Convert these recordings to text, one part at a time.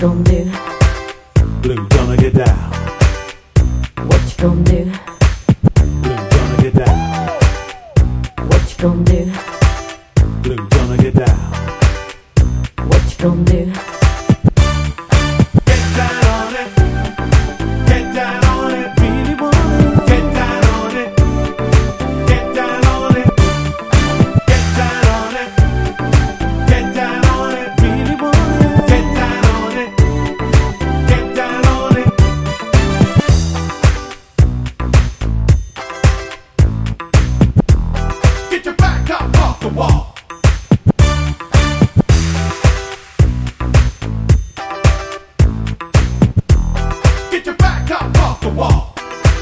gonna do? Blue gonna get down. What you gonna do? Blue gonna get down. What you gonna do? Blue gonna get down. What you gonna do? Get down on it. Get down on it. Really want it. Get down on it. Get down on it. Get down on it. Get down on it. Really want it. Get down on it. Get down on it. Get your back up off the wall. Get your back up off the wall.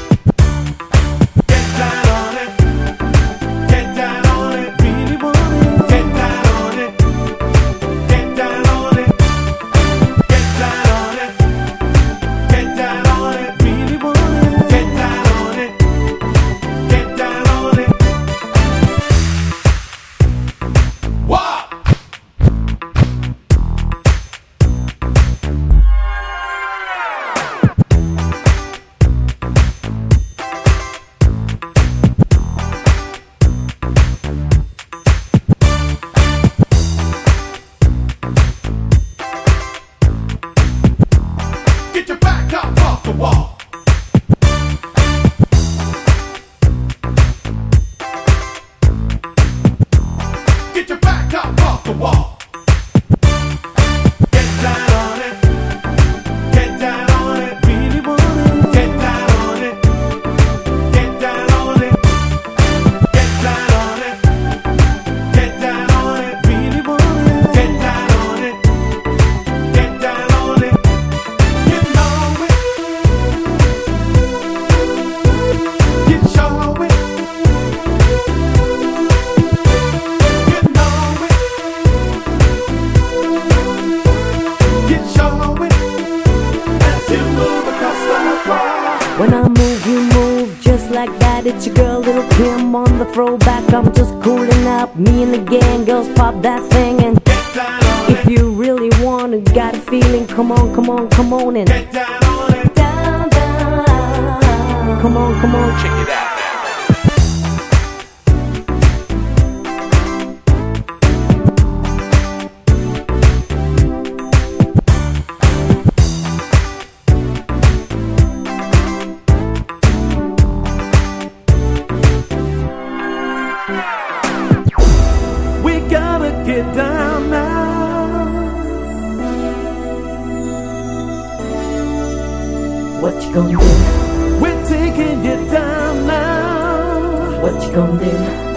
Get down on it. Get down on it. Really want it. Get down on it. Get down on it. Get down on it. Get down on it. Really want it. Get down on it. Get down on it. What? Get your back up off the wall. Get your back up off the wall. Get down on it. Get down on it. Really want it. Get down on it. Get down on it. Get down on it. Get down on it. Really want it. Get down on it. Get down on it. You know it. You show it. You know it. You show it. As you move across the floor. When I move, you move just like that. It's your girl, Little Kim on the throwback. I'm just cooling up. Me and the gang, girls pop that thing. And Get down on if it. you really want it, got a feeling, come on, come on, come on and Get down on it. down, down. Come on, Check it out. We gotta get down now. What you gonna do? We're taking you down now. What you gonna do?